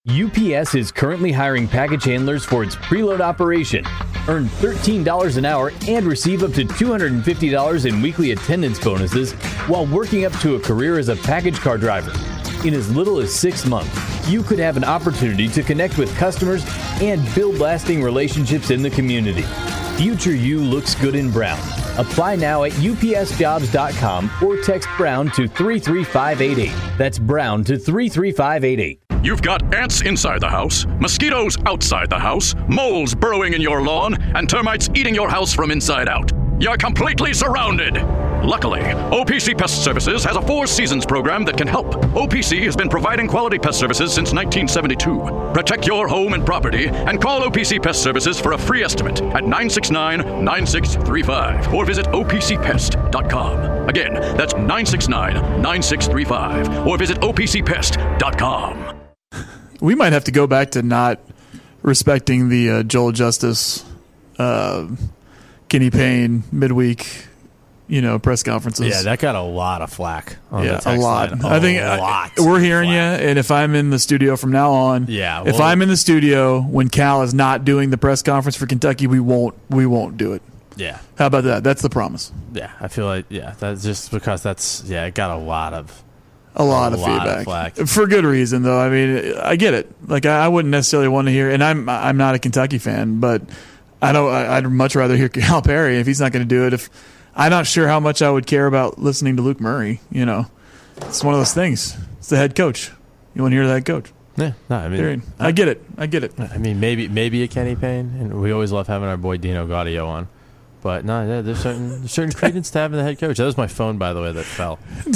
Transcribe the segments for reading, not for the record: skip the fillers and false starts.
UPS is currently hiring package handlers for its preload operation. Earn $13 an hour and receive up to $250 in weekly attendance bonuses while working up to a career as a package car driver. In as little as 6 months, you could have an opportunity to connect with customers and build lasting relationships in the community. Future you looks good in brown. Apply now at upsjobs.com or text Brown to 33588. That's Brown to 33588. You've got ants inside the house, mosquitoes outside the house, moles burrowing in your lawn, and termites eating your house from inside out. You're completely surrounded. Luckily, OPC Pest Services has a 4 seasons program that can help. OPC has been providing quality pest services since 1972. Protect your home and property and call OPC Pest Services for a free estimate at 969-9635 or visit opcpest.com. Again, that's 969-9635 or visit opcpest.com. We might have to go back to not respecting the Joel Justice, Kenny Payne midweek, press conferences. Yeah, that got a lot of flack on the text a lot. line. I think we're hearing you, and if I'm in the studio from now on, if I'm in the studio when Cal is not doing the press conference for Kentucky, we won't do it. Yeah. How about that? That's the promise. Yeah, I feel like that's just because it got a lot of feedback flack. For good reason, though. I mean, I get it. Like I wouldn't necessarily want to hear, and I'm not a Kentucky fan, but I'd much rather hear Cal Perry if he's not going to do it. If I'm not sure how much I would care about listening to Luke Murray. It's one of those things. It's the head coach. You want to hear the head coach? Yeah, no, I mean, I get it. I mean, maybe a Kenny Payne, and we always love having our boy Dino Gaudio on. But no, there's certain credence to having the head coach. That was my phone, by the way, that fell.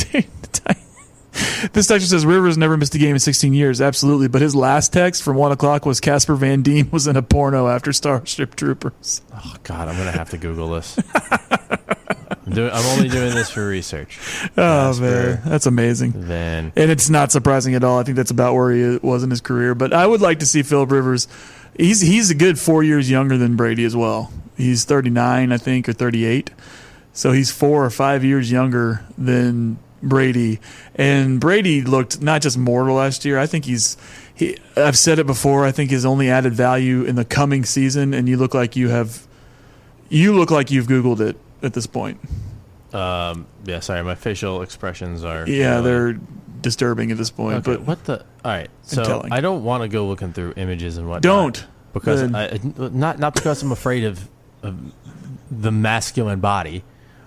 This texter says Rivers never missed a game in 16 years. Absolutely. But his last text from 1 o'clock was Casper Van Dien was in a porno after Starship Troopers. Oh, God, I'm going to have to Google this. I'm only doing this for research. Oh, man. That's amazing. And it's not surprising at all. I think that's about where he was in his career. But I would like to see Philip Rivers. He's a good 4 years younger than Brady as well. He's 39, I think, or 38. So he's 4 or 5 years younger than Brady. And Brady looked not just mortal last year. I think I've said it before, I think his only added value in the coming season, and you look like you've Googled it at this point. Yeah, sorry, my facial expressions are they're disturbing at this point. Okay, but all right, so I don't want to go looking through images and whatnot. Don't. Because not because I'm afraid of the masculine body.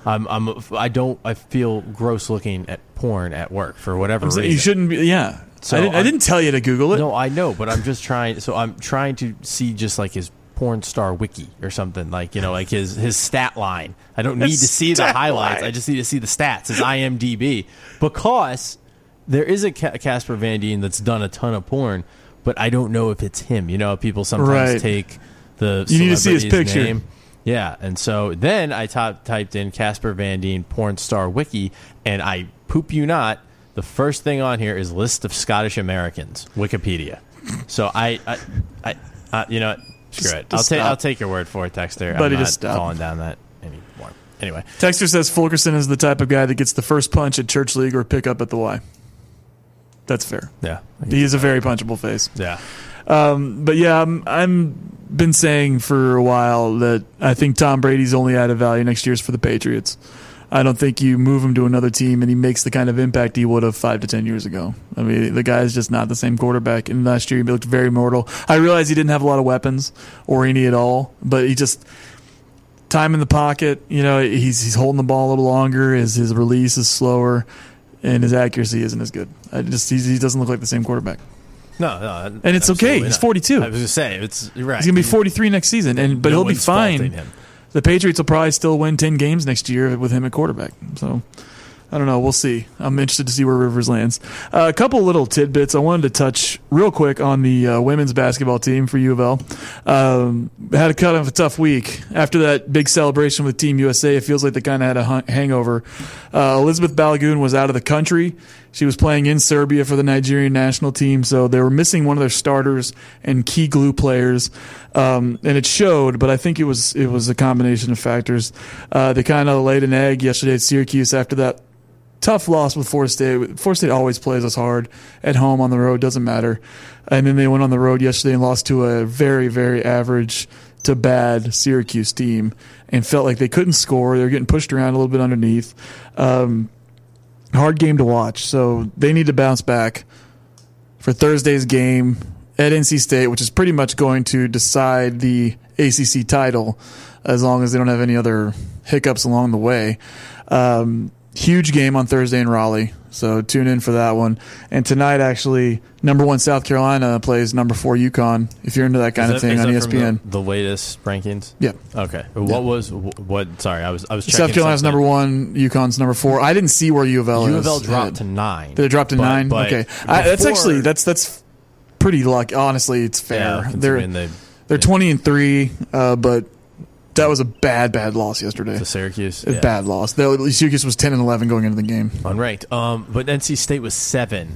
I feel gross looking at porn at work for whatever reason. You shouldn't be. Yeah. So I didn't tell you to Google it. No, I know, but I'm just trying. So I'm trying to see just like his porn star wiki or something, like like his stat line. I don't need to see the highlights. I just need to see the stats. His IMDb, because there is a Casper Van Dien that's done a ton of porn, but I don't know if it's him. People sometimes take the you need to see his picture. Name. Yeah, and so then I typed in Casper Van Dien porn star wiki, and I poop you not, the first thing on here is list of Scottish Americans, Wikipedia. So I screw it. I'll take your word for it, Texter. Buddy, I'm not just stop. falling down that anymore. Anyway, Texter says Fulkerson is the type of guy that gets the first punch at church league or pick up at the Y. That's fair. Yeah, he is a very punchable face. Yeah. But yeah, I'm been saying for a while that I think Tom Brady's only added value next year's for the Patriots. I don't think you move him to another team and he makes the kind of impact he would have 5 to 10 years ago. I mean, the guy's just not the same quarterback. And last year he looked very mortal. I realize he didn't have a lot of weapons or any at all, but he just time in the pocket. He's holding the ball a little longer. His release is slower, and his accuracy isn't as good. He doesn't look like the same quarterback. No, and it's okay. He's 42. I was going to say, you're right. He's going to be 43 next season, but he'll be fine. The Patriots will probably still win 10 games next year with him at quarterback. So, I don't know. We'll see. I'm interested to see where Rivers lands. A couple little tidbits. I wanted to touch real quick on the women's basketball team for U of L. Had a kind of a tough week. After that big celebration with Team USA, it feels like they kind of had a hangover. Elizabeth Balagoon was out of the country. She was playing in Serbia for the Nigerian national team, so they were missing one of their starters and key glue players. And it showed, but I think it was a combination of factors. They kind of laid an egg yesterday at Syracuse after that tough loss with Florida State. Florida State always plays us hard at home, on the road, doesn't matter. And then they went on the road yesterday and lost to a very, very average to bad Syracuse team and felt like they couldn't score. They were getting pushed around a little bit underneath. Hard game to watch. So they need to bounce back for Thursday's game at NC State, which is pretty much going to decide the ACC title as long as they don't have any other hiccups along the way. Huge game on Thursday in Raleigh, so tune in for that one. And tonight, actually, number 1 South Carolina plays number 4 UConn, if you're into that kind of thing, on ESPN. The latest rankings? Yeah. Okay. What? Sorry, I was checking. South Carolina's number 1, UConn's number 4. I didn't see where U of L is. U of L dropped to 9. Did it drop to 9? Okay. That's pretty lucky. Honestly, it's fair. Yeah, they're 20-3, but that was a bad loss yesterday. To Syracuse. A bad loss. Syracuse was 10-11 going into the game. Unranked. But NC State was 7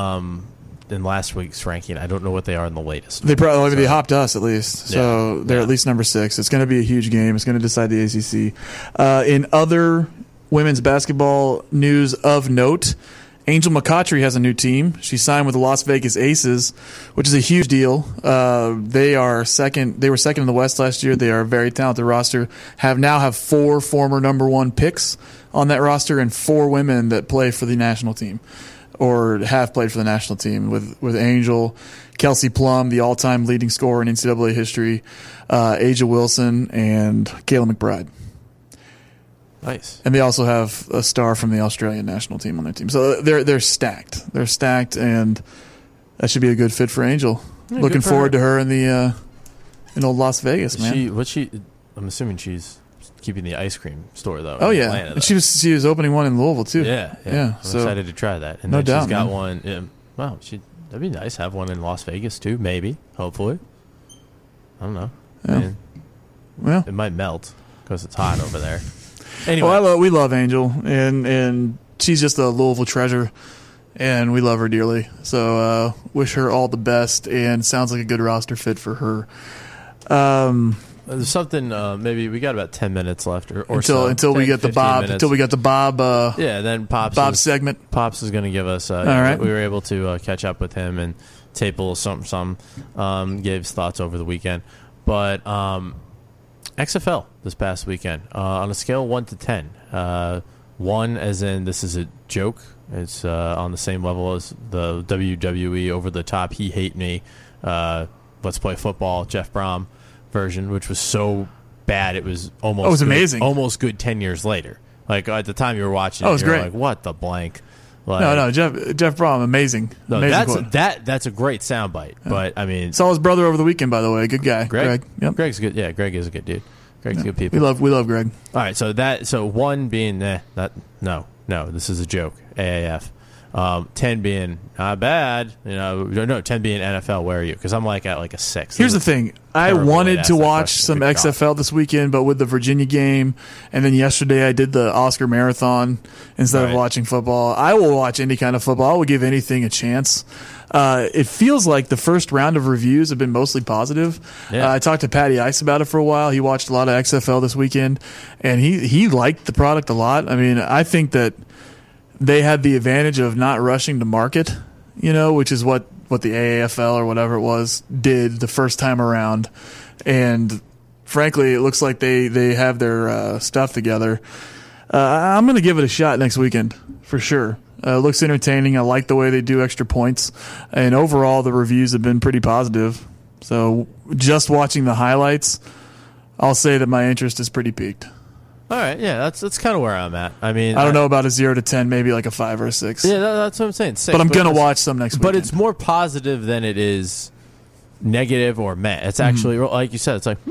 in last week's ranking. I don't know what they are in the latest. They hopped us at least. So they're at least number 6. It's going to be a huge game. It's going to decide the ACC. In other women's basketball news of note, Angel McCoughtry has a new team. She signed with the Las Vegas Aces, which is a huge deal. They were second in the West last year. They are a very talented roster. Have 4 former number 1 picks on that roster and 4 women that play for the national team or have played for the national team with Angel, Kelsey Plum, the all-time leading scorer in NCAA history, Aja Wilson, and Kayla McBride. Nice. And they also have a star from the Australian national team on their team. So they're stacked. They're stacked, and that should be a good fit for Angel. Yeah, looking forward to her in old Las Vegas, man. I'm assuming she's keeping the ice cream store, though. Oh, yeah. Atlanta, and she was opening one in Louisville, too. Yeah. I'm excited to try that. And no then doubt, she's got man. one. That'd be nice. Have one in Las Vegas, too, maybe. Hopefully. I don't know. Yeah. It might melt because it's hot over there. Anyway. Well, we love Angel, and she's just a Louisville treasure, and we love her dearly. So wish her all the best, and sounds like a good roster fit for her. There's something. Maybe we got about 10 minutes left, until we get the Bob. Until we get the Bob. Then Pops segment. Pops is going to give us. All right. We were able to catch up with him and tape a little something. Gave his thoughts over the weekend, but. XFL this past weekend on a scale of 1 to 10. 1 as in this is a joke. It's on the same level as the WWE over the top He Hate Me Let's Play Football Jeff Brom version, which was so bad it was almost amazing. Almost good 10 years later. Like at the time you were watching it, was great. Like, what the blank? Like, no, Jeff Brom, amazing. No, amazing that's a great soundbite. Yeah. But I mean, saw his brother over the weekend, by the way. Good guy, Greg. Yep. Greg's good. Yeah, Greg is a good dude. Greg's good people. We love Greg. All right, so 1 being no, this is a joke. AAF. 10 being not bad. 10 being NFL. Where are you? Because I'm at a 6. Here's the thing. I wanted to watch some XFL this weekend, but with the Virginia game, and then yesterday I did the Oscar Marathon instead of watching football. I will watch any kind of football. I will give anything a chance. It feels like the first round of reviews have been mostly positive. Yeah. I talked to Patty Ice about it for a while. He watched a lot of XFL this weekend, and he liked the product a lot. I mean, I think that they had the advantage of not rushing to market, which is what the AAFL or whatever it was did the first time around. And frankly, it looks like they have their stuff together. I'm going to give it a shot next weekend for sure. It looks entertaining. I like the way they do extra points. And overall, the reviews have been pretty positive. So just watching the highlights, I'll say that my interest is pretty peaked. All right, yeah, that's kind of where I'm at. I mean, I don't know about a 0 to 10, maybe like a 5 or a 6. Yeah, that's what I'm saying. 6, but I'm going to watch some next week. But it's more positive than it is negative or meh. It's actually, like you said, it's like,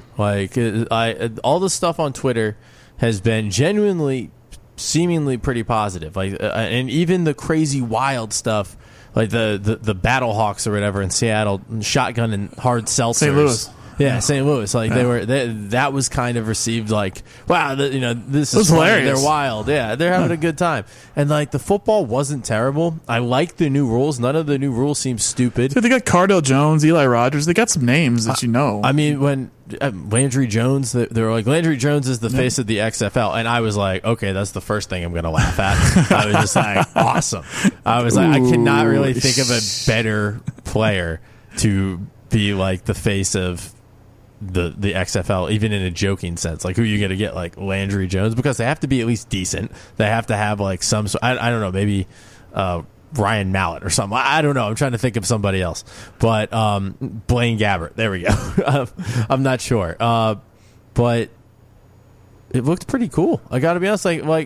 all the stuff on Twitter has been genuinely, seemingly pretty positive. And even the crazy wild stuff, like the Battlehawks or whatever in Seattle, shotgun and hard seltzers. St. Louis. Yeah, St. Louis. Like that was kind of received like, wow, this is hilarious. They're wild. Yeah, they're having a good time. And like the football wasn't terrible. I like the new rules. None of the new rules seem stupid. Dude, they got Cardell Jones, Eli Rogers. They got some names that you know. I mean, when Landry Jones, they were like, Landry Jones is the face of the XFL. And I was like, okay, that's the first thing I'm going to laugh at. I was just like, awesome. I was like, I cannot really think of a better player to be like the face of the XFL, even in a joking sense. Like, who are you going to get? Like Landry Jones? Because they have to be at least decent. They have to have like some, I don't know, maybe Ryan Mallett or something. I don't know. I'm trying to think of somebody else. But Blaine Gabbert. There we go. I'm not sure. But it looked pretty cool. I got to be honest.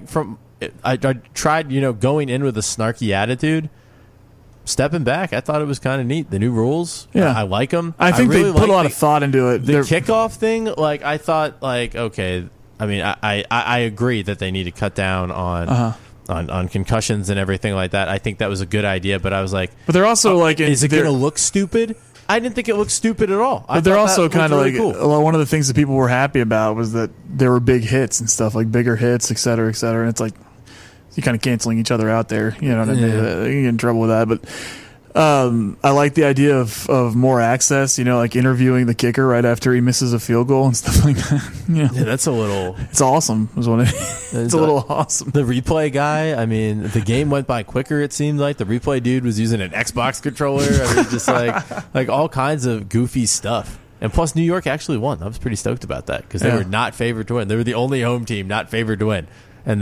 I tried, going in with a snarky attitude. Stepping back, I thought it was kind of neat. The new rules, I like them. I think really they put a lot of thought into it. The kickoff thing, like I thought, like okay. I mean, I agree that they need to cut down on concussions and everything like that. I think that was a good idea, but I was like, but they're also like, is it going to look stupid? I didn't think it looked stupid at all. But they're also kind of really like cool. One of the things that people were happy about was that there were big hits and stuff, like bigger hits, et cetera, et cetera. And it's like, you're kind of canceling each other out there. You know what I mean? You get in trouble with that. But I like the idea of more access, like interviewing the kicker right after he misses a field goal and stuff like that. Yeah, that's a little... It's awesome. It's a little awesome. The replay guy, I mean, the game went by quicker, it seemed like. The replay dude was using an Xbox controller. I mean, just like all kinds of goofy stuff. And plus, New York actually won. I was pretty stoked about that because they were not favored to win. They were the only home team not favored to win. And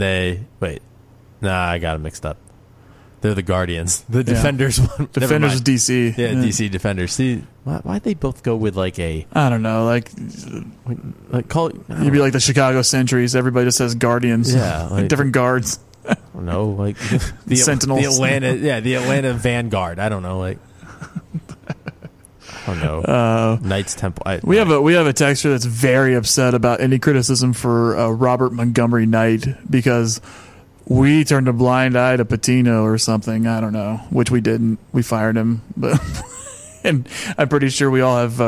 Nah, I got them mixed up. They're the Guardians. The Defenders won. Defenders is DC. Yeah, DC Defenders. See, why'd they both go with like a... I don't know. Like call it... You'd be like the Chicago Sentries. Everybody just says Guardians. Yeah. Like, different guards. I don't know. Like the Sentinels. The Atlanta Vanguard. I don't know. Like... I don't know. Knights Temple. We have a texter that's very upset about any criticism for Robert Montgomery Knight because... we turned a blind eye to Patino or something. I don't know, which we didn't. We fired him, but and I'm pretty sure we all have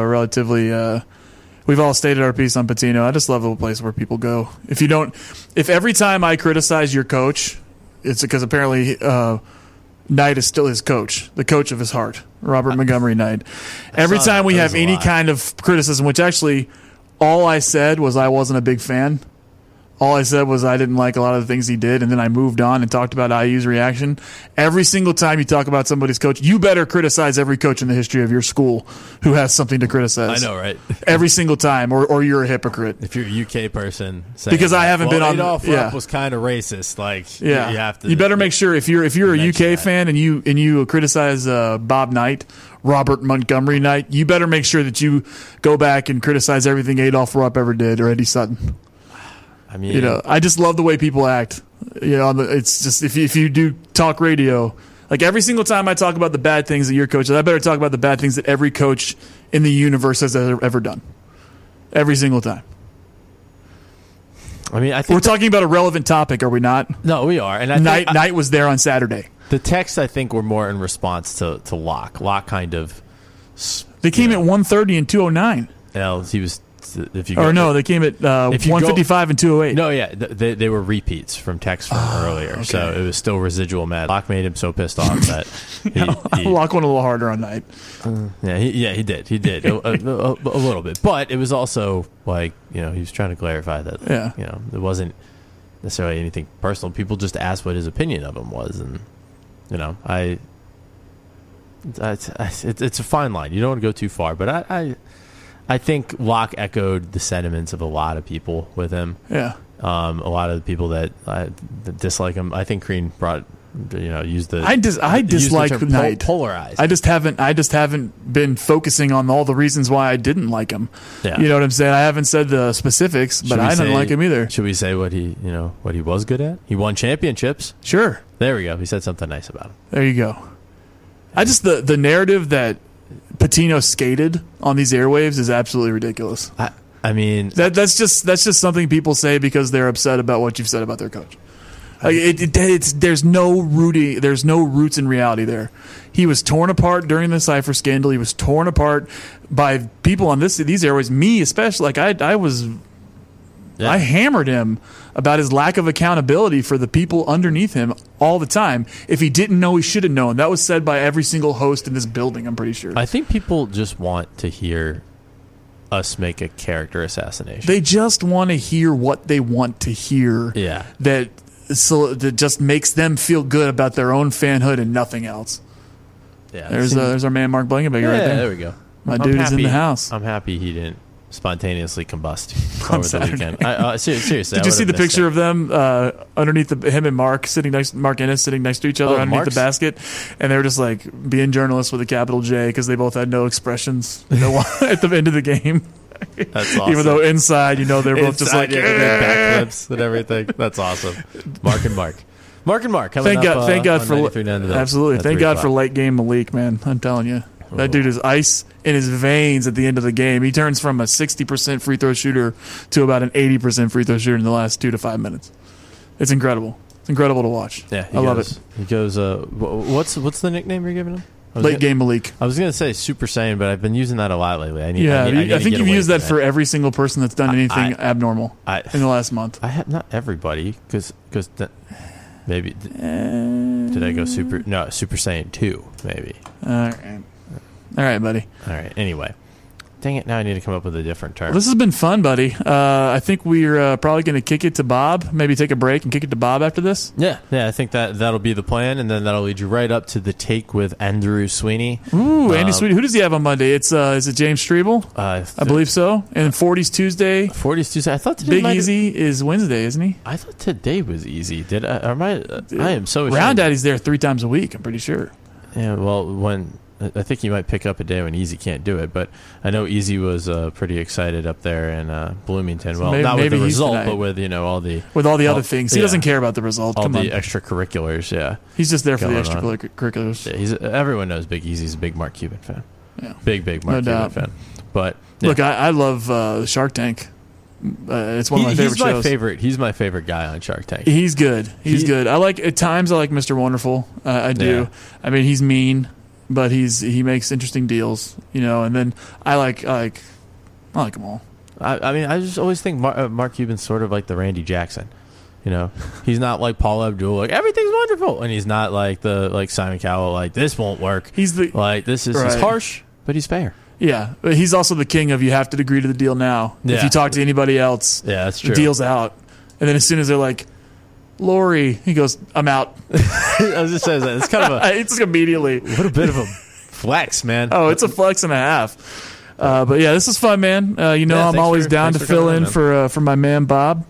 we've all stated our piece on Patino. I just love the place where people go. If every time I criticize your coach, it's because apparently Knight is still his coach, the coach of his heart, Robert Montgomery Knight. Every time we have any kind of criticism, which actually all I said was I wasn't a big fan. All I said was I didn't like a lot of the things he did, and then I moved on and talked about IU's reaction. Every single time you talk about somebody's coach, you better criticize every coach in the history of your school who has something to criticize. I know, right? Every single time, or you're a hypocrite. If you're a UK person, because I haven't been on. Adolph Rupp was kind of racist. Like, you have to. You better make sure if you're a UK fan and you criticize Bob Knight, Robert Montgomery Knight, you better make sure that you go back and criticize everything Adolph Rupp ever did or Eddie Sutton. I mean, I just love the way people act. It's just if you do talk radio, like every single time I talk about the bad things that your coach does, I better talk about the bad things that every coach in the universe has ever done. Every single time. I mean, I think we're talking about a relevant topic, are we not? No, we are. And Knight was there on Saturday. The texts I think were more in response to Locke. Locke kind of. They came at 1:30 and 2:09. He was. They came at 155 and 208. No, yeah, they were repeats from text from earlier, okay. So it was still residual mad. Locke made him so pissed off that Locke went a little harder on Knight. He did a little bit, but it was also like he was trying to clarify that it wasn't necessarily anything personal. People just asked what his opinion of him was, and it's a fine line. You don't want to go too far, but I think Locke echoed the sentiments of a lot of people with him. Yeah. A lot of the people that dislike him. I think Crean used the. I dislike Knight. Polarized. I just haven't been focusing on all the reasons why I didn't like him. Yeah. You know what I'm saying? I haven't said the specifics, but I didn't like him either. Should we say what he was good at? He won championships. Sure. There we go. He said something nice about him. There you go. The narrative that Patino skated on these airwaves is absolutely ridiculous. I mean, that's just something people say because they're upset about what you've said about their coach. There's no roots in reality there. He was torn apart during the Cypher scandal. He was torn apart by people on these airways, me especially. Like I hammered him about his lack of accountability for the people underneath him all the time. If he didn't know, he should have known. That was said by every single host in this building, I'm pretty sure. I think people just want to hear us make a character assassination. They just want to hear what they want to hear. Yeah. That just makes them feel good about their own fanhood and nothing else. Yeah. There's our man Mark Blankenberger right there. There we go. My dude is in the house. I'm happy he didn't spontaneously combust over the weekend. Seriously, did you see the picture of them underneath him and Mark Ennis sitting next to each other underneath the basket, and they were just like being journalists with a capital J because they both had no expressions at the end of the game. That's awesome. Even though inside, they're both just like backflips and everything. That's awesome. Mark and Mark. Thank God for absolutely. Thank God for late game Malik, man. I'm telling you. That dude is ice in his veins at the end of the game. He turns from a 60% free throw shooter to about an 80% free throw shooter in the last 2 to 5 minutes. It's incredible. It's incredible to watch. Yeah, I love it. He goes, what's the nickname you're giving him? Late game Malik. I was going to say Super Saiyan, but I've been using that a lot lately. I think you've used that for every single person that's done anything abnormal in the last month. I have not everybody, because maybe did I go Super Saiyan 2 maybe. All right, buddy. All right. Anyway, dang it! Now I need to come up with a different term. Well, this has been fun, buddy. I think we're probably going to kick it to Bob. Maybe take a break and kick it to Bob after this. Yeah. I think that'll be the plan, and then that'll lead you right up to the take with Andrew Sweeney. Ooh, Andy Sweeney. Who does he have on Monday? It's is it James Strebel? I believe so. And 40s Tuesday. 40s Tuesday. I thought today Big Easy is Wednesday, isn't he? I thought today was easy. I am so ashamed. Round Daddy's there 3 times a week. I'm pretty sure. Yeah. Well, I think you might pick up a day when Easy can't do it, but I know Easy was pretty excited up there in Bloomington. Well, not with the result, but with all the other things. He doesn't care about the result. All the extracurriculars. Yeah, he's just there for the extracurriculars. Yeah, everyone knows Big Easy's a big Mark Cuban fan. Yeah, big Mark Cuban fan. But look, I love Shark Tank. It's one of my favorite shows. He's my favorite guy on Shark Tank. He's good. He's good. At times I like Mr. Wonderful. I do. Yeah. I mean, he's mean. But he makes interesting deals, and then I like them all. I just always think Mark Cuban's sort of like the Randy Jackson. He's not like Paul Abdul, like everything's wonderful, and he's not like Simon Cowell, like this won't work. He's he's harsh, but he's fair. Yeah, but he's also the king of you have to agree to the deal now. Yeah. If you talk to anybody else, that's true. The deal's out, and then as soon as they're like, Lori, he goes, I'm out. I was just saying that. It's kind of it's like immediately. What a bit of a flex, man. Oh, it's a flex and a half. But yeah, this is fun, man. I'm always down to fill in for my man Bob.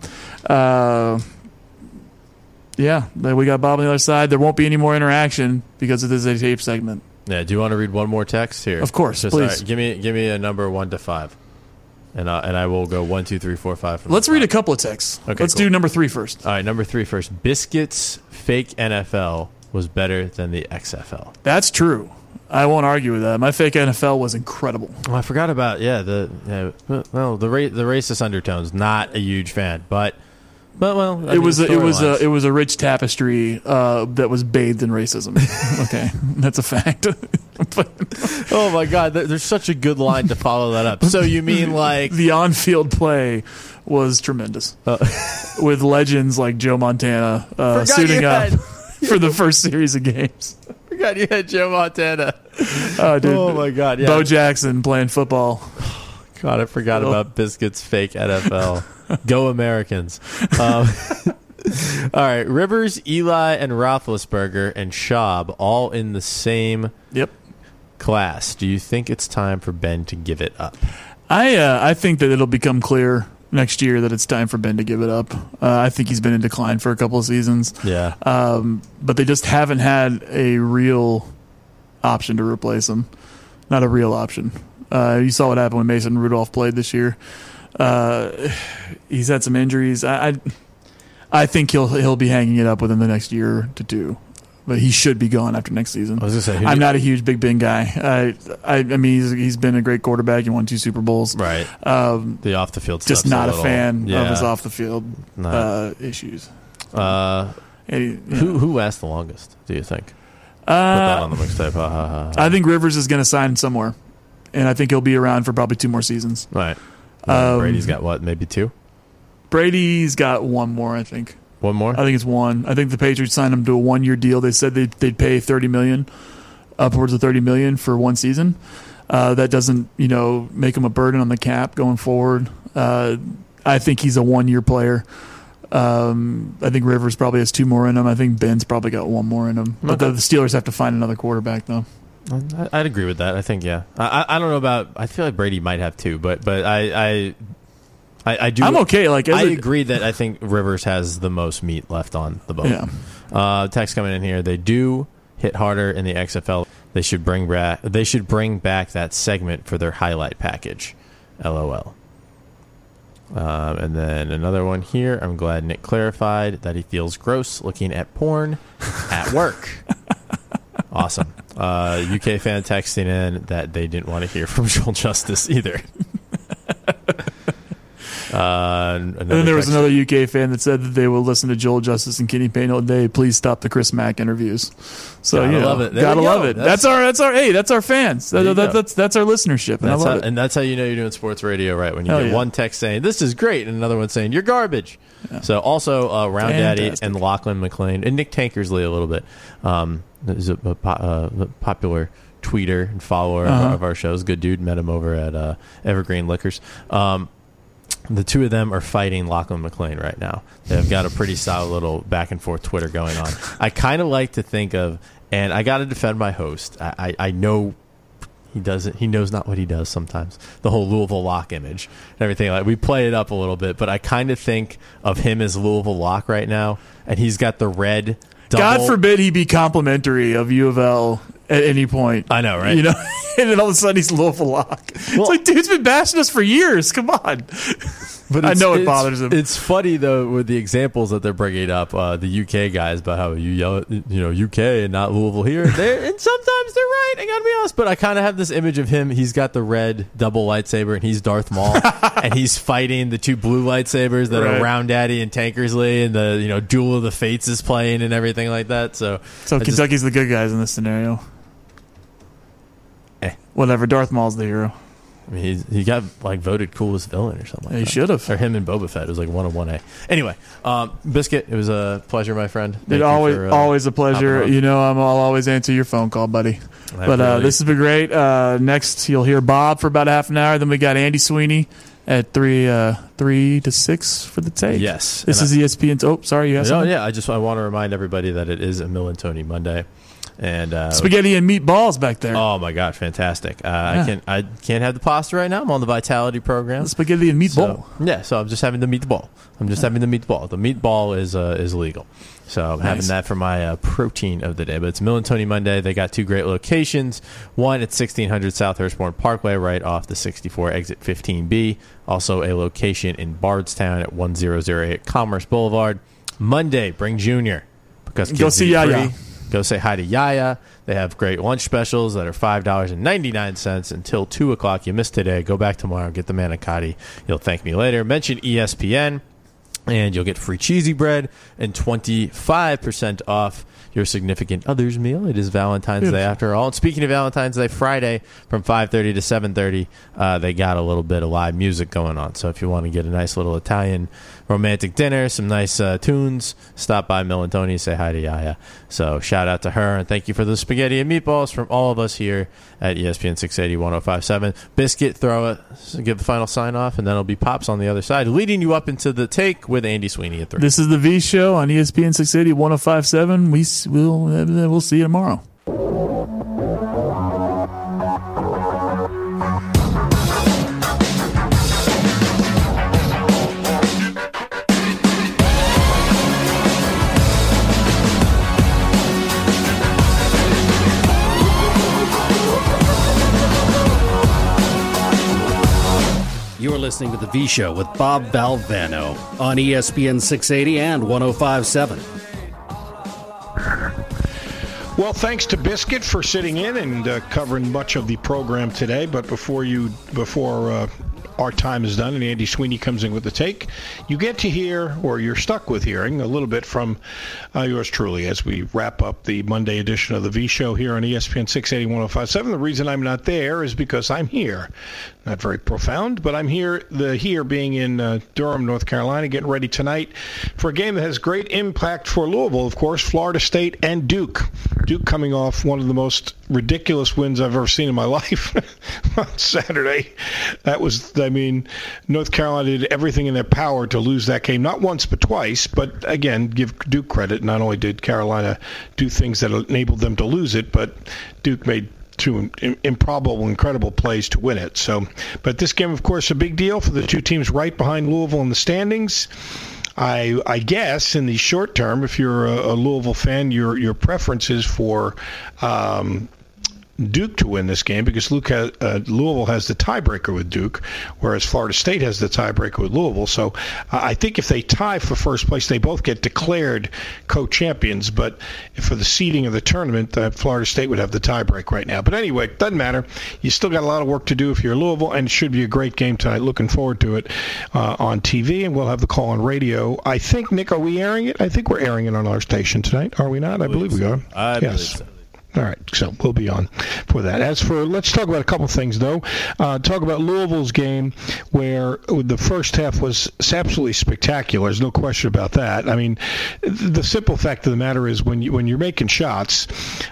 Yeah, we got Bob on the other side. There won't be any more interaction because it is a tape segment. Yeah. Do you want to read one more text here? Of course, please. Right, give me a number 1 to 5. And I will go 1, 2, 3, 4, 5. Let's read a couple of texts. Okay, Let's do number 3 first. All right, number 3 first. Biscuits' fake NFL was better than the XFL. That's true. I won't argue with that. My fake NFL was incredible. Oh, I forgot about the racist undertones. Not a huge fan, but it was a rich tapestry that was bathed in racism. Okay, that's a fact. Oh my God, there's such a good line to follow that up. So you mean like the on-field play was tremendous with legends like Joe Montana suiting up for the first series of games. I forgot you had Joe Montana. Dude, oh my God, yeah. Bo Jackson playing football. God, I forgot about Biscuits' fake NFL. Go Americans. All right, Rivers, Eli, and Roethlisberger and Schaub all in the same class. Do you think it's time for Ben to give it up? I think that it'll become clear next year that it's time for Ben to give it up. I think he's been in decline for a couple of seasons. Yeah. But they just haven't had a real option to replace him. Not a real option. You saw what happened when Mason Rudolph played this year. He's had some injuries. I think he'll be hanging it up within the next year to 2, but he should be gone after next season. I was gonna say, I'm not a huge Big Ben guy. I mean he's been a great quarterback. He won 2 Super Bowls. Right. The off the field stuff. Just not a fan of his off the field issues. Who lasts the longest, do you think? Put that on the mixtape. I think Rivers is going to sign somewhere, and I think he'll be around for probably 2 more seasons. Right. Brady's got what, maybe 2? Brady's got 1 more, I think. 1 more? I think it's 1. I think the Patriots signed him to a 1-year deal. They said they'd pay $30 million, upwards of $30 million for 1 season. That doesn't, make him a burden on the cap going forward. I think he's a 1-year player. I think Rivers probably has 2 more in him. I think Ben's probably got 1 more in him. But the Steelers have to find another quarterback, though. I'd agree with that. I think, yeah. I don't know about. I feel like Brady might have 2, but I do. I'm okay. I agree that I think Rivers has the most meat left on the bone. Yeah. Text coming in here. They do hit harder in the XFL. They should bring back that segment for their highlight package. LOL. And then another one here. I'm glad Nick clarified that he feels gross looking at porn at work. Awesome. UK fan texting in that they didn't want to hear from Joel Justice either. And then there was another UK fan that said that they will listen to Joel Justice and Kenny Payne all day. Please stop the Chris Mack interviews. So gotta love it. Gotta love it. That's our fans. That's our listenership. And I love it. And that's how you know you're doing sports radio right, when you get one text saying this is great and another one saying you're garbage. Yeah. So also Round Daddy and Lachlan McLean and Nick Tankersley a little bit. Is a popular tweeter and follower of our shows. Good dude. Met him over at Evergreen Liquors. The 2 of them are fighting Lachlan McLean right now. They've got a pretty solid little back and forth Twitter going on. I kind of like to think of, and I got to defend my host. I know he doesn't. He knows not what he does sometimes. The whole Louisville Lock image and everything. Like, we play it up a little bit, but I kind of think of him as Louisville Lock right now, and he's got the red double. God forbid he be complimentary of U of L at any point. I know, right? And then all of a sudden he's Louisville Lock. Well, it's like, dude's been bashing us for years. Come on. But I know it bothers him. It's funny, though, with the examples that they're bringing up, the UK guys, about how you yell at, UK and not Louisville here. And sometimes they're right, I gotta be honest. But I kind of have this image of him. He's got the red double lightsaber, and he's Darth Maul. And he's fighting the 2 blue lightsabers that are Round Daddy and Tankersley, and the Duel of the Fates is playing and everything like that. So Kentucky's the good guys in this scenario. Whatever, Darth Maul's the hero. I mean, he got voted coolest villain or something like that. He should have. Or him and Boba Fett. It was like 101A. Anyway, Biscuit, it was a pleasure, my friend. Always a pleasure. I'll always answer your phone call, buddy. This has been great. Next, you'll hear Bob for about half an hour. Then we got Andy Sweeney at 3 to 6 for the take. Yes. This is ESPN. Oh, sorry, you have something? Yeah, I want to remind everybody that it is a Mill and Tony Monday. And spaghetti and meatballs back there. Oh my god, fantastic! I can't have the pasta right now. I'm on the Vitality program. Spaghetti and meatball. So I'm just having the meatball. The meatball is legal, so I'm having that for my protein of the day. But it's Mill and Tony Monday. They got 2 great locations. One at 1600 South Hurstbourne Parkway, right off the 64 exit 15B. Also a location in Bardstown at 1008 Commerce Boulevard. Monday, bring Junior, because go see Yaya. Go say hi to Yaya. They have great lunch specials that are $5.99 until 2 o'clock. You missed today. Go back tomorrow. Get the manicotti. You'll thank me later. Mention ESPN, and you'll get free cheesy bread and 25% off your significant other's meal. It is Valentine's Day after all. And speaking of Valentine's Day, Friday from 5:30 to 7:30, they got a little bit of live music going on. So if you want to get a nice little Italian romantic dinner, some nice tunes, stop by Mill and Tony, say hi to Yaya. So shout out to her, and thank you for the spaghetti and meatballs from all of us here at ESPN 680 1057. Biscuit, give the final sign off, and then it'll be Pops on the other side, leading you up into the take with Andy Sweeney at 3. This is the V Show on ESPN 680 1057. We'll see you tomorrow. You're listening to The V Show with Bob Valvano on ESPN 680 and 1057. Well, thanks to Biscuit for sitting in and covering much of the program today. But before our time is done and Andy Sweeney comes in with the take, you get to hear, or you're stuck with hearing, a little bit from yours truly as we wrap up the Monday edition of the V Show here on ESPN 680 105.7. The reason I'm not there is because I'm here. Not very profound, but I'm here, the here being in Durham, North Carolina, getting ready tonight for a game that has great impact for Louisville, of course, Florida State and Duke. Duke coming off one of the most ridiculous wins I've ever seen in my life on Saturday. That was, I mean, North Carolina did everything in their power to lose that game, not once but twice, but again, give Duke credit. Not only did Carolina do things that enabled them to lose it, but Duke made two improbable, incredible plays to win it. So, but this game, of course, a big deal for the two teams right behind Louisville in the standings. I guess in the short term, if you're a Louisville fan, your preference is for Duke to win this game because Louisville has the tiebreaker with Duke, whereas Florida State has the tiebreaker with Louisville. So I think if they tie for first place, they both get declared co-champions. But for the seeding of the tournament, Florida State would have the tiebreak right now. But anyway, it doesn't matter. You still got a lot of work to do if you're Louisville, and it should be a great game tonight. Looking forward to it on TV, and we'll have the call on radio. I think, Nick, are we airing it? I think we're airing it on our station tonight. Are we not? I believe we are. I believe so. All right, so we'll be on for that. As for, let's talk about a couple things, though. Talk about Louisville's game, where the first half was absolutely spectacular. There's no question about that. I mean, the simple fact of the matter is when you're making shots,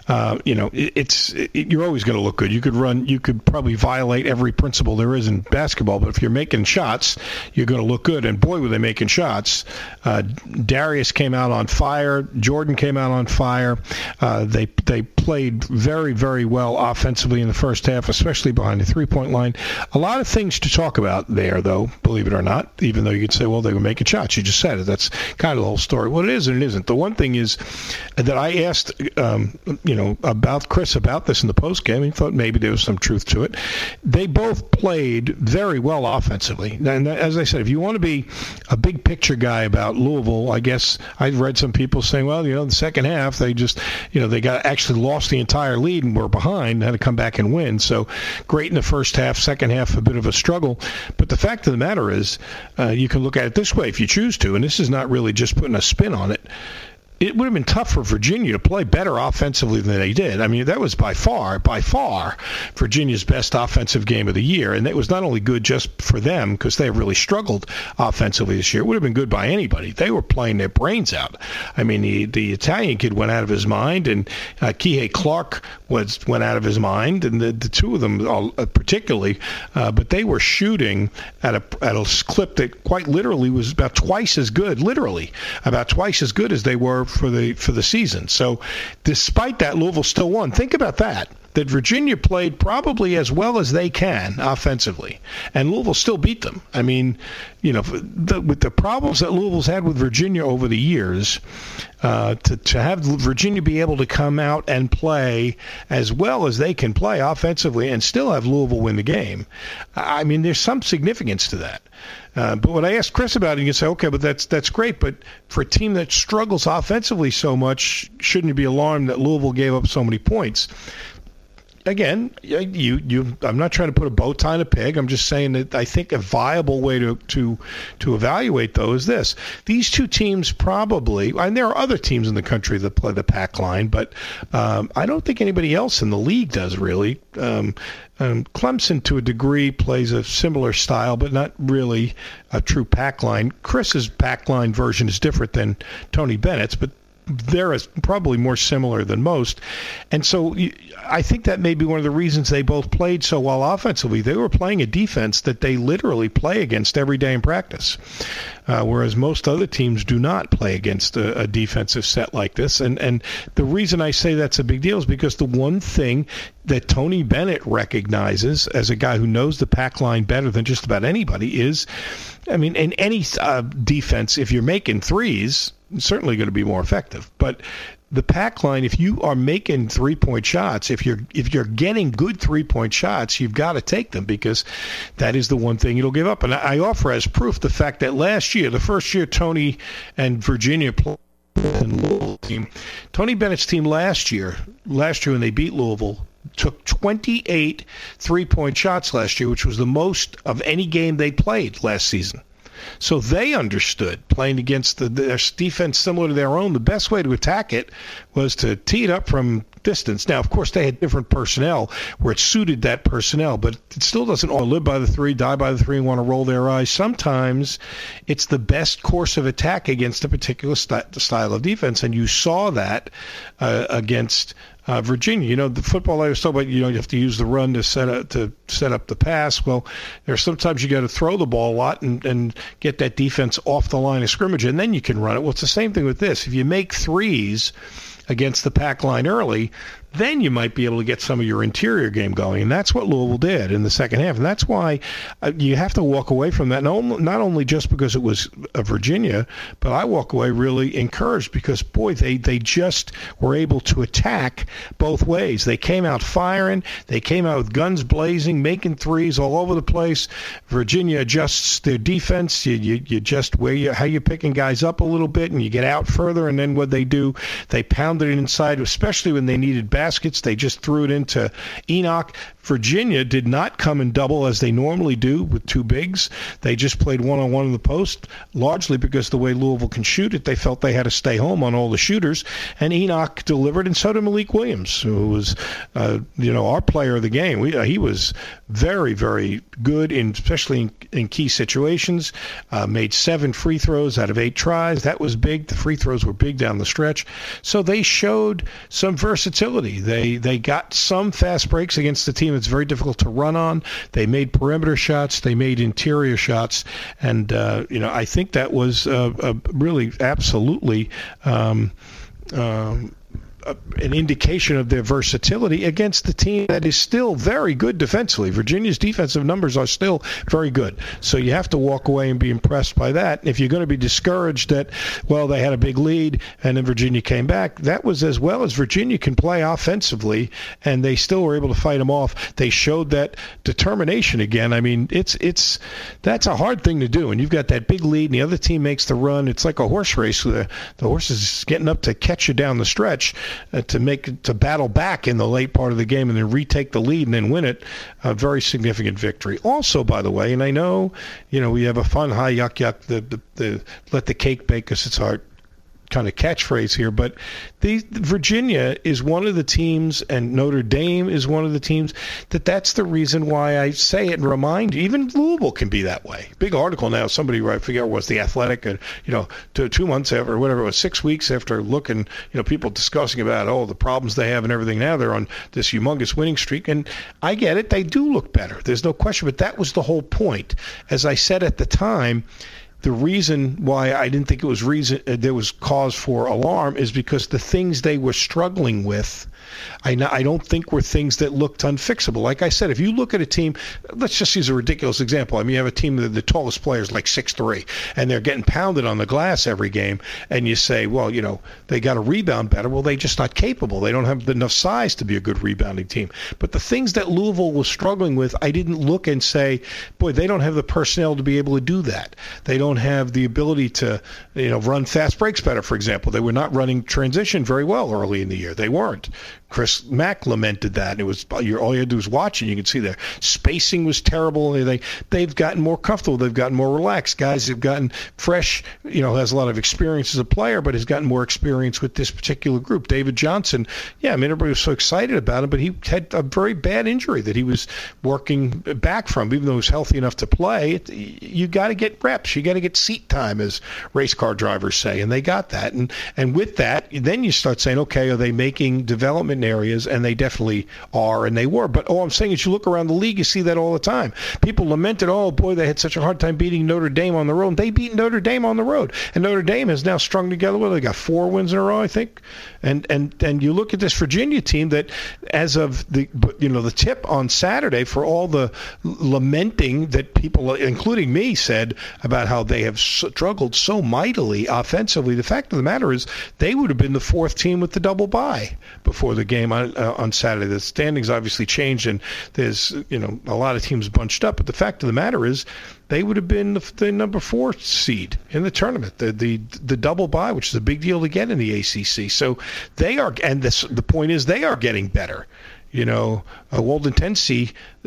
you're always going to look good. You could probably violate every principle there is in basketball, but if you're making shots, you're going to look good. And boy, were they making shots. Darius came out on fire. Jordan came out on fire. They played very, very well offensively in the first half, especially behind the three-point line. A lot of things to talk about there, though, believe it or not, even though you could say, well, they were making shots. You just said it. That's kind of the whole story. Well, it is and it isn't. The one thing is that I asked, about Chris about this in the postgame. He thought maybe there was some truth to it. They both played very well offensively. And as I said, if you want to be a big picture guy about Louisville, I guess I've read some people saying, well, the second half, they just, they got actually lost the entire lead and were behind, had to come back and win. So great in the first half, second half, a bit of a struggle. But the fact of the matter is, you can look at it this way if you choose to, and this is not really just putting a spin on it. It would have been tough for Virginia to play better offensively than they did. I mean, that was by far, Virginia's best offensive game of the year. And it was not only good just for them because they really struggled offensively this year. It would have been good by anybody. They were playing their brains out. I mean, the Italian kid went out of his mind, and Kihei Clark went out of his mind, and the two of them particularly. But they were shooting at a clip that quite literally was about twice as good, as they were for the season. So despite that, Louisville still won. Think about that Virginia played probably as well as they can offensively, and Louisville still beat them. I mean, with the problems that Louisville's had with Virginia over the years, to have Virginia be able to come out and play as well as they can play offensively and still have Louisville win the game, I mean, there's some significance to that. But when I asked Chris about it, you say, okay, but that's great. But for a team that struggles offensively so much, shouldn't you be alarmed that Louisville gave up so many points? Again, I'm not trying to put a bow tie on a pig. I'm just saying that I think a viable way to evaluate, though, is this. These two teams probably, and there are other teams in the country that play the pack line, but I don't think anybody else in the league does really. Clemson, to a degree, plays a similar style, but not really a true pack line. Chris's pack line version is different than Tony Bennett's, but they're probably more similar than most. And so I think that may be one of the reasons they both played so well offensively. They were playing a defense that they literally play against every day in practice, whereas most other teams do not play against a defensive set like this. And the reason I say that's a big deal is because the one thing that Tony Bennett recognizes as a guy who knows the pack line better than just about anybody is, I mean, in any defense, if you're making threes, it's certainly going to be more effective. But the pack line, if you are making 3-point shots, if you're getting good 3-point shots, you've got to take them, because that is the one thing it'll give up. And I offer as proof the fact that last year, the first year Tony and Virginia played in Louisville team, Tony Bennett's team last year when they beat Louisville, took 28 three-point shots last year, which was the most of any game they played last season. So they understood playing against their defense similar to their own. The best way to attack it was to tee it up from distance. Now, of course, they had different personnel where it suited that personnel, but it still doesn't all live by the three, die by the three, and want to roll their eyes. Sometimes it's the best course of attack against a particular style of defense, and you saw that against Virginia. You know, the football I was talking about, you have to use the run to set up the pass. Well, there's sometimes you got to throw the ball a lot and get that defense off the line of scrimmage, and then you can run it. Well, it's the same thing with this. If you make threes against the pack line early, then you might be able to get some of your interior game going. And that's what Louisville did in the second half. And that's why you have to walk away from that, not only just because it was Virginia, but I walk away really encouraged because, boy, they just were able to attack both ways. They came out firing. They came out with guns blazing, making threes all over the place. Virginia adjusts their defense. You just how you're picking guys up a little bit, and you get out further. And then what they do, they pounded it inside, especially when they needed baskets. They just threw it into Enoch. Virginia did not come in double as they normally do with two bigs. They just played one-on-one in the post, largely because the way Louisville can shoot it, they felt they had to stay home on all the shooters. And Enoch delivered, and so did Malik Williams, who was, our player of the game. He was very, very good, especially in key situations. Made 7 free throws out of 8 tries. That was big. The free throws were big down the stretch. So they showed some versatility. They got some fast breaks against the team it's very difficult to run on. They made perimeter shots. They made interior shots. And, I think that was really absolutely an indication of their versatility against the team that is still very good defensively. Virginia's defensive numbers are still very good. So you have to walk away and be impressed by that. If you're going to be discouraged that, well, they had a big lead and then Virginia came back, that was as well as Virginia can play offensively, and they still were able to fight them off. They showed that determination again. I mean, that's a hard thing to do. And you've got that big lead and the other team makes the run. It's like a horse race. The horse is getting up to catch you down the stretch. To battle back in the late part of the game and then retake the lead and then win it, a very significant victory. Also, by the way, and I know, we have a fun high yuck the let the cake bake because it's our kind of catchphrase here, but Virginia is one of the teams, and Notre Dame is one of the teams that's the reason why I say it and remind you. Even Louisville can be that way. Big article now, somebody, I forget what was The Athletic, 2 months after, or whatever it was, 6 weeks after looking, people discussing about, the problems they have and everything. Now they're on this humongous winning streak, and I get it. They do look better. There's no question, but that was the whole point. As I said at the time, the reason why I didn't think there was cause for alarm is because the things they were struggling with, I don't think were things that looked unfixable. Like I said, if you look at a team, let's just use a ridiculous example. I mean, you have a team that the tallest player is like 6'3", and they're getting pounded on the glass every game, and you say, well, they got to rebound better. Well, they're just not capable. They don't have enough size to be a good rebounding team. But the things that Louisville was struggling with, I didn't look and say, boy, they don't have the personnel to be able to do that. They don't have the ability to, run fast breaks better, for example. They were not running transition very well early in the year. They weren't. Chris Mack lamented that. It was all you had to do was watch, and you can see their spacing was terrible. They've gotten more comfortable. They've gotten more relaxed. Guys have gotten fresh. Has a lot of experience as a player, but has gotten more experience with this particular group. David Johnson, everybody was so excited about him, but he had a very bad injury that he was working back from. Even though he was healthy enough to play, you got to get reps. You got to get seat time, as race car drivers say, and they got that. And with that, then you start saying, okay, are they making development areas? And they definitely are, and they were. But all I'm saying is, you look around the league, you see that all the time. People lamented, oh boy, they had such a hard time beating Notre Dame on the road. They beat Notre Dame on the road, and Notre Dame has now strung together. Well, they got 4 wins in a row, I think. And you look at this Virginia team that, as of the tip on Saturday, for all the lamenting that people, including me, said about how they have struggled so mightily offensively, the fact of the matter is they would have been the 4th team with the double bye before the game on Saturday. The standings obviously changed, and there's a lot of teams bunched up. But the fact of the matter is, they would have been the number 4 seed in the tournament. The double bye, which is a big deal to get in the ACC. So they are, and the point is, they are getting better. Walden Tensai,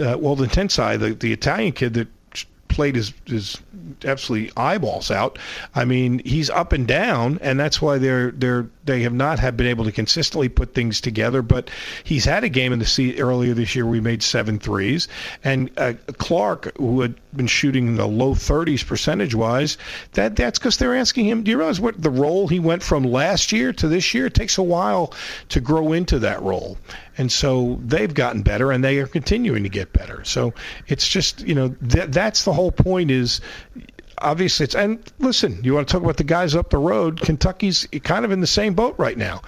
the Italian kid that played his absolutely eyeballs out. I mean, he's up and down, and that's why they have not been able to consistently put things together. But he's had a game earlier this year. We made 7 threes, and Clark, who had been shooting in the low 30s percentage-wise, that's because they're asking him. Do you realize what the role he went from last year to this year? It takes a while to grow into that role. And so they've gotten better, and they are continuing to get better. So it's just, that's the whole point is, obviously, and listen, you want to talk about the guys up the road, Kentucky's kind of in the same boat right now.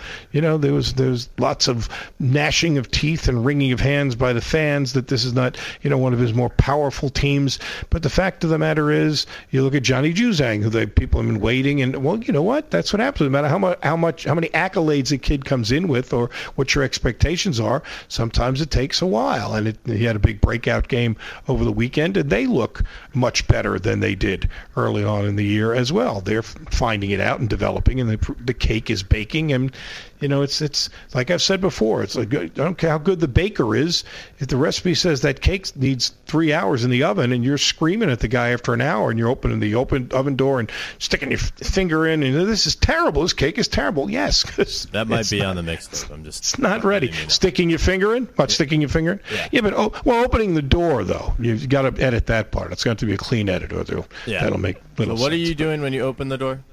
There's lots of gnashing of teeth and wringing of hands by the fans that this is not, one of his more powerful teams. But the fact of the matter is, you look at Johnny Juzang, who people have been waiting, and well, you know what? That's what happens. No matter how many accolades a kid comes in with, or what your expectations are, sometimes it takes a while. And he had a big breakout game over the weekend, and they look much better than they did early on in the year as well. They're finding it out and developing, and the cake is baking. And it's like I've said before, it's like, I don't care how good the baker is, if the recipe says that cake needs 3 hours in the oven, and you're screaming at the guy after an hour, and you're opening the oven door and sticking your finger in, and this is terrible, this cake is terrible. Yes, that might be on the mix. It's not ready. Sticking your finger in? What, sticking your finger in? Yeah, but opening the door, though, you've got to edit that part. It's got to be a clean edit, or that'll make little sense. So what are you doing when you open the door?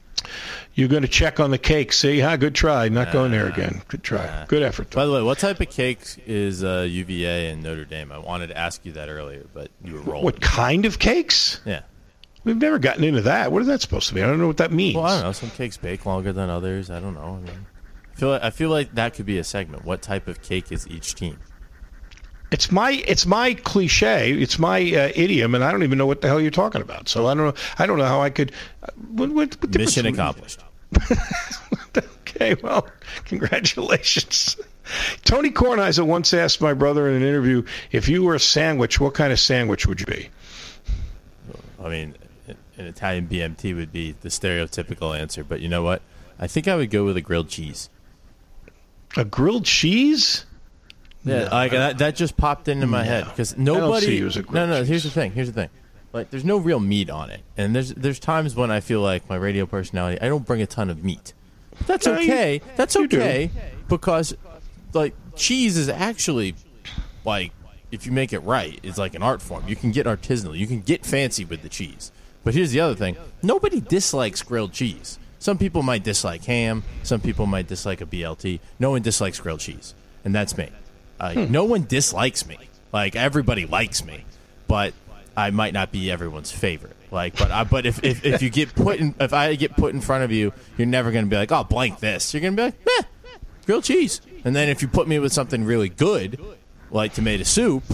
You're going to check on the cake. See, good try. Not going there again. Good try. Good effort. By the way, what type of cake is UVA and Notre Dame? I wanted to ask you that earlier, but you were rolling. What kind of cakes? Yeah. We've never gotten into that. What is that supposed to be? I don't know what that means. Well, I don't know. Some cakes bake longer than others. I don't know. I feel like that could be a segment. What type of cake is each team? It's my cliche. It's my idiom, and I don't even know what the hell you're talking about. So I don't know how I could. What Mission accomplished. Okay, well, congratulations. Tony Kornheiser once asked my brother in an interview, if you were a sandwich, what kind of sandwich would you be? I mean, an Italian BMT would be the stereotypical answer, but you know what? I think I would go with a grilled cheese. A grilled cheese? Yeah, that just popped into my head because nobody. Here's the thing. Like, there's no real meat on it, and there's times when I feel like my radio personality, I don't bring a ton of meat. That's okay. That's okay because, like, cheese is actually, like, if you make it right, it's like an art form. You can get artisanal. You can get fancy with the cheese. But here's the other thing: nobody dislikes grilled cheese. Some people might dislike ham. Some people might dislike a BLT. No one dislikes grilled cheese, and that's me. No one dislikes me. Like, everybody likes me, but I might not be everyone's favorite. Like, but if you get if I get put in front of you, you're never going to be like, oh, blank this. You're going to be like, grilled cheese. And then if you put me with something really good, like tomato soup,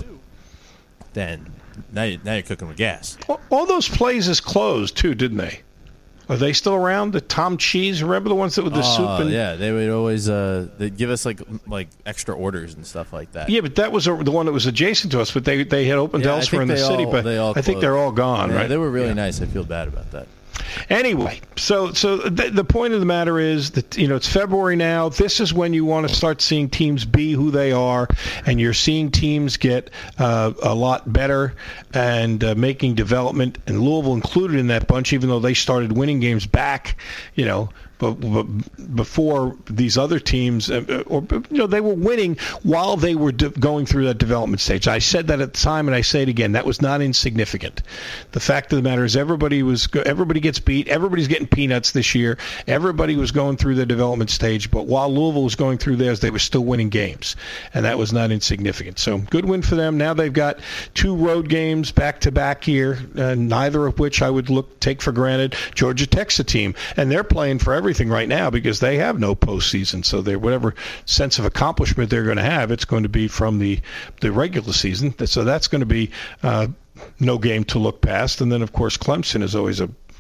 then now you're cooking with gas. All those places closed too, didn't they? Are they still around? The Tom Cheese, remember the ones that with the soup? Yeah, they would always they'd give us like extra orders and stuff like that. Yeah, but that was the one that was adjacent to us. But they had opened elsewhere in the city. But I think they're all gone, right? They were really nice. I feel bad about that. Anyway, so the point of the matter is that, it's February now. This is when you want to start seeing teams be who they are, and you're seeing teams get a lot better and making development, and Louisville included in that bunch, even though they started winning games back, but before these other teams, they were winning while they were going through that development stage. I said that at the time, and I say it again. That was not insignificant. The fact of the matter is, everybody gets beat. Everybody's getting peanuts this year. Everybody was going through the development stage, but while Louisville was going through theirs, they were still winning games, and that was not insignificant. So good win for them. Now they've got 2 road games back to back here, neither of which I would take for granted. Georgia Tech's a team, and they're playing for everything right now because they have no postseason. So whatever sense of accomplishment they're going to have, it's going to be from the regular season. So that's going to be no game to look past. And then, of course, Clemson is always a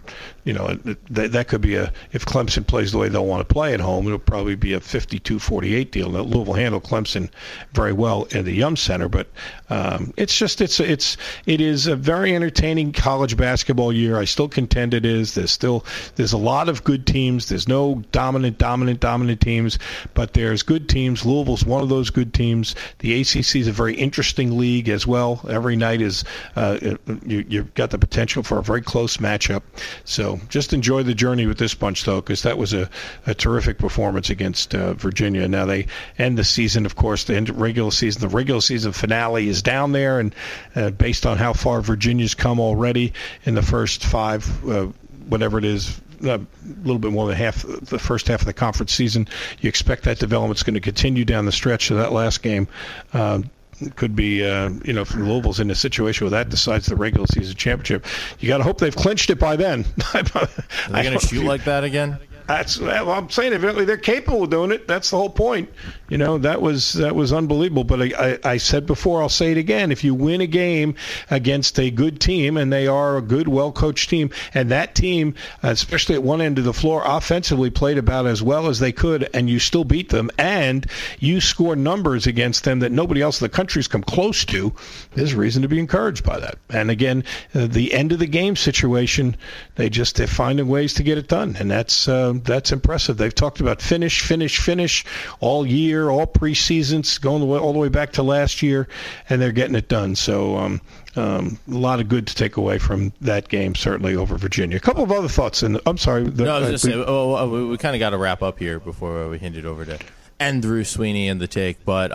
that could be if Clemson plays the way they'll want to play at home, it'll probably be a 52-48 deal. Now, Louisville handled Clemson very well in the Yum Center, but it is a very entertaining college basketball year. I still contend it is. There's a lot of good teams. There's no dominant teams, but there's good teams. Louisville's one of those good teams. The ACC is a very interesting league as well. Every night is you've got the potential for a very close matchup. So just enjoy the journey with this bunch, though, because that was a terrific performance against Virginia. Now they end the season, of course, the regular season. The regular season finale is down there, and based on how far Virginia's come already in the first five, whatever it is, a little bit more than the first half of the conference season, you expect that development's going to continue down the stretch. So that last game could be, if Louisville's in a situation where that decides the regular season championship, you got to hope they've clinched it by then. Are they going to shoot like that again? I'm saying evidently they're capable of doing it. That's the whole point. That was unbelievable. But I said before, I'll say it again. If you win a game against a good team, and they are a good, well-coached team, and that team, especially at one end of the floor, offensively played about as well as they could, and you still beat them, and you score numbers against them that nobody else in the country's come close to, there's reason to be encouraged by that. And again, the end of the game situation, they're finding ways to get it done, and that's impressive. They've talked about finish all year, all preseasons, going all the way back to last year, and they're getting it done. So a lot of good to take away from that game, certainly over Virginia. A couple of other thoughts. And I'm sorry. I was just saying, we kind of got to wrap up here before we hand it over to Andrew Sweeney and the take. But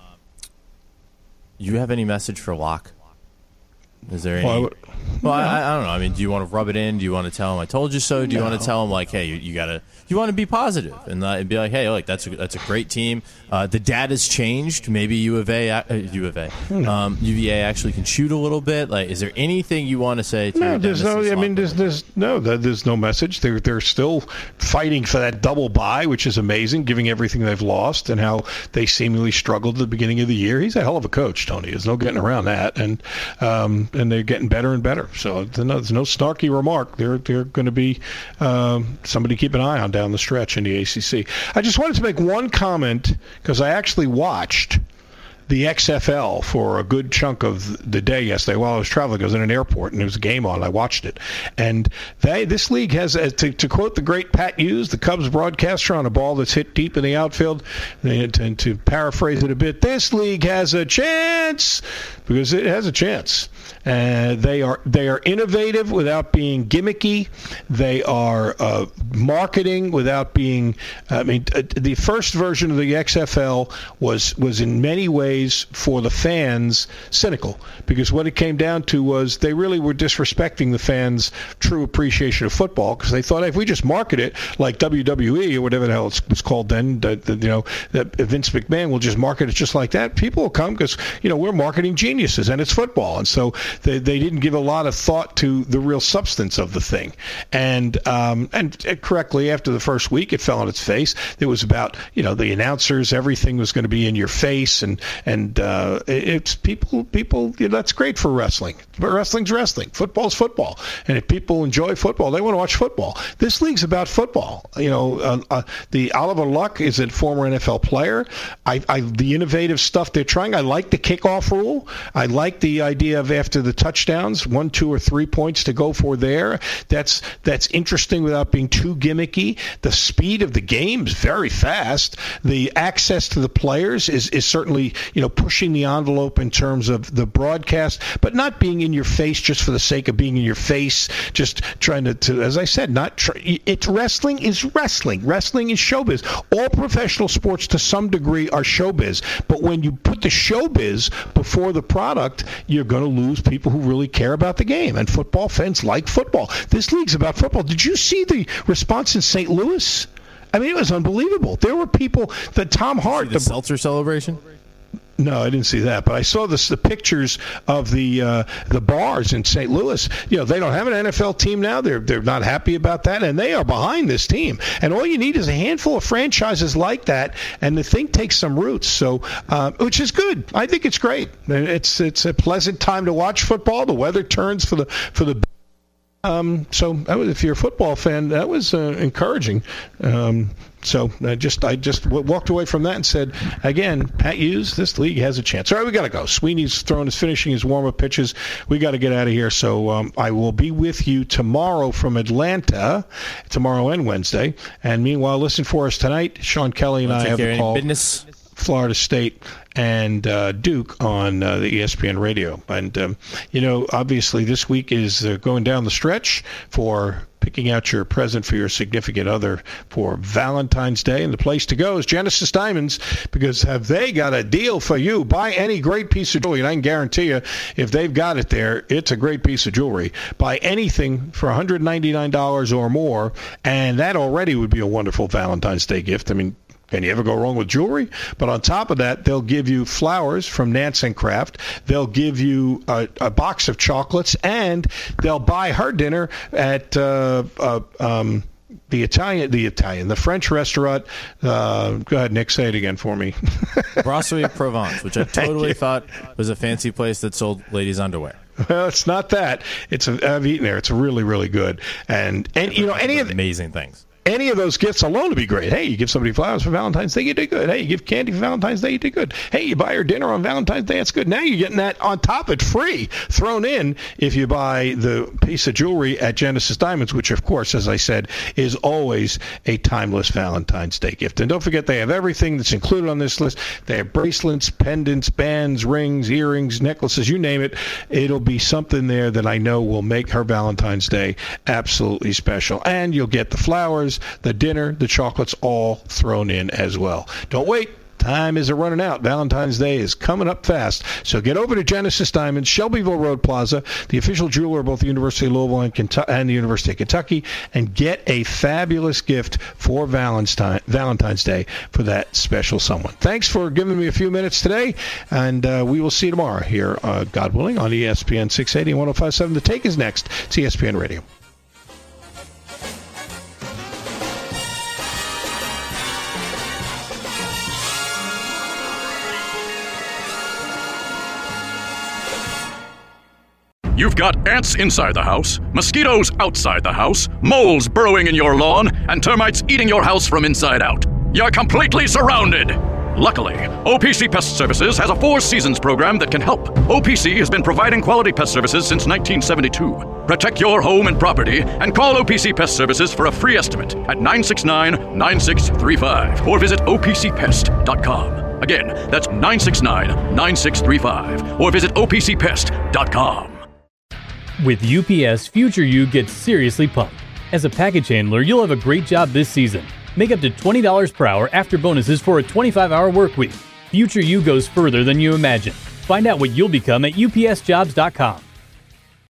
you have any message for Locke? Is there any? I don't know. I mean, do you want to rub it in? Do you want to tell him I told you so? Do you want to tell him like, hey, you want to be positive and be like, hey, look, that's a great team. The data's changed. Maybe UVA actually can shoot a little bit. Like, is there anything you want to say to there's no message. They're still fighting for that double bye, which is amazing, given everything they've lost and how they seemingly struggled at the beginning of the year. He's a hell of a coach, Tony. There's no getting around that, and they're getting better and better. So there's no snarky remark. They're going to be somebody to keep an eye on down the stretch in the ACC. I just wanted to make one comment because I actually watched the XFL for a good chunk of the day yesterday while I was traveling. I was in an airport and there was a game on. I watched it. And this league has, to quote the great Pat Hughes, the Cubs broadcaster, on a ball that's hit deep in the outfield, and to paraphrase it a bit, this league has a chance, because it has a chance. They are innovative without being gimmicky. They are marketing without being. The first version of the XFL was in many ways for the fans cynical, because what it came down to was they really were disrespecting the fans' true appreciation of football, because they thought, hey, if we just market it like WWE or whatever the hell it was called then, that Vince McMahon will just market it just like that, people will come because we're marketing geniuses and it's football. And so they didn't give a lot of thought to the real substance of the thing. And correctly, after the first week, it fell on its face. It was about the announcers, everything was going to be in your face, and it's people. That's great for wrestling. But wrestling's wrestling. Football's football. And if people enjoy football, they want to watch football. This league's about football. The Oliver Luck is a former NFL player. The innovative stuff they're trying. I like the kickoff rule. I like the idea of after the touchdowns, 1, 2, or 3 points to go for there. That's interesting without being too gimmicky. The speed of the game is very fast. The access to the players is certainly pushing the envelope in terms of the broadcast, but not being in your face just for the sake of being in your face. Just trying to as I said, wrestling is wrestling. Wrestling is showbiz. All professional sports to some degree are showbiz, but when you put the showbiz before the product, you're going to lose people who really care about the game. And football fans like football. This league's about football. Did you see the response in St. Louis? I mean, it was unbelievable. There were people that Tom Hart, the seltzer celebration. No, I didn't see that, but I saw the pictures of the bars in St. Louis. They don't have an NFL team now. They're not happy about that, and they are behind this team. And all you need is a handful of franchises like that, and the thing takes some roots. So, which is good. I think it's great. It's a pleasant time to watch football. The weather turns for the So if you're a football fan, that was encouraging. So I just walked away from that and said, again, Pat Hughes, this league has a chance. All right, we got to go. Sweeney's finishing his warm-up pitches. We got to get out of here. So I will be with you tomorrow from Atlanta, tomorrow and Wednesday. And meanwhile, listen for us tonight. Sean Kelly and I have a call. Business. Florida State and Duke on the ESPN radio. And, obviously this week is going down the stretch for picking out your present for your significant other for Valentine's Day. And the place to go is Genesis Diamonds, because have they got a deal for you? Buy any great piece of jewelry, and I can guarantee you, if they've got it there, it's a great piece of jewelry. Buy anything for $199 or more, and that already would be a wonderful Valentine's Day gift. I mean, can you ever go wrong with jewelry? But on top of that, they'll give you flowers from Nance and Craft. They'll give you a box of chocolates, and they'll buy her dinner at the French restaurant. Go ahead, Nick, say it again for me. Brasserie Provence, which I totally thought was a fancy place that sold ladies' underwear. Well, it's not that. I've eaten there. It's really, really good. And any of the amazing things. Any of those gifts alone would be great. Hey, you give somebody flowers for Valentine's Day, you did good. Hey, you give candy for Valentine's Day, you did good. Hey, you buy her dinner on Valentine's Day, that's good. Now you're getting that on top. It's free, thrown in if you buy the piece of jewelry at Genesis Diamonds, which, of course, as I said, is always a timeless Valentine's Day gift. And don't forget, they have everything that's included on this list. They have bracelets, pendants, bands, rings, earrings, necklaces, you name it. It'll be something there that I know will make her Valentine's Day absolutely special. And you'll get the flowers, the dinner, the chocolates, all thrown in as well. Don't wait. Time is running out. Valentine's Day is coming up fast. So get over to Genesis Diamonds, Shelbyville Road Plaza, the official jeweler of both the University of Louisville and the University of Kentucky, and get a fabulous gift for Valentine's Day for that special someone. Thanks for giving me a few minutes today, and we will see you tomorrow here, God willing, on ESPN 680 and 105.7. The Take is next. It's ESPN Radio. You've got ants inside the house, mosquitoes outside the house, moles burrowing in your lawn, and termites eating your house from inside out. You're completely surrounded. Luckily, OPC Pest Services has a 4 seasons program that can help. OPC has been providing quality pest services since 1972. Protect your home and property and call OPC Pest Services for a free estimate at 969-9635 or visit opcpest.com. Again, that's 969-9635 or visit opcpest.com. With UPS, future you gets seriously pumped. As a package handler, you'll have a great job this season. Make up to $20 per hour after bonuses for a 25-hour work week. Future you goes further than you imagine. Find out what you'll become at upsjobs.com.